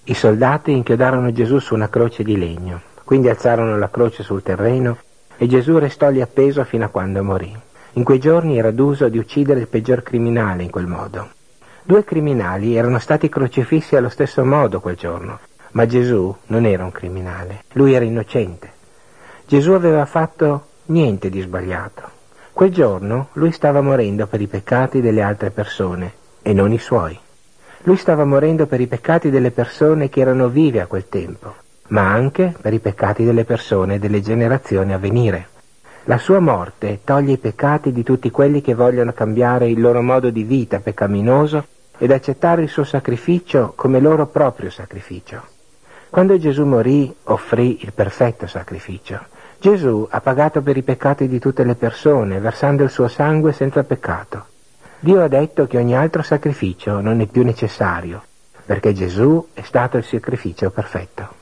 I soldati inchiodarono Gesù su una croce di legno, quindi alzarono la croce sul terreno e Gesù restò lì appeso fino a quando morì. In quei giorni era d'uso di uccidere il peggior criminale in quel modo. 2 criminali erano stati crocifissi allo stesso modo quel giorno, ma Gesù non era un criminale, lui era innocente. Gesù aveva fatto niente di sbagliato. Quel giorno lui stava morendo per i peccati delle altre persone e non i suoi. Lui stava morendo per i peccati delle persone che erano vive a quel tempo, ma anche per i peccati delle persone delle generazioni a venire. La sua morte toglie i peccati di tutti quelli che vogliono cambiare il loro modo di vita peccaminoso ed accettare il suo sacrificio come loro proprio sacrificio. Quando Gesù morì, offrì il perfetto sacrificio. Gesù ha pagato per i peccati di tutte le persone, versando il suo sangue senza peccato. Dio ha detto che ogni altro sacrificio non è più necessario, perché Gesù è stato il sacrificio perfetto.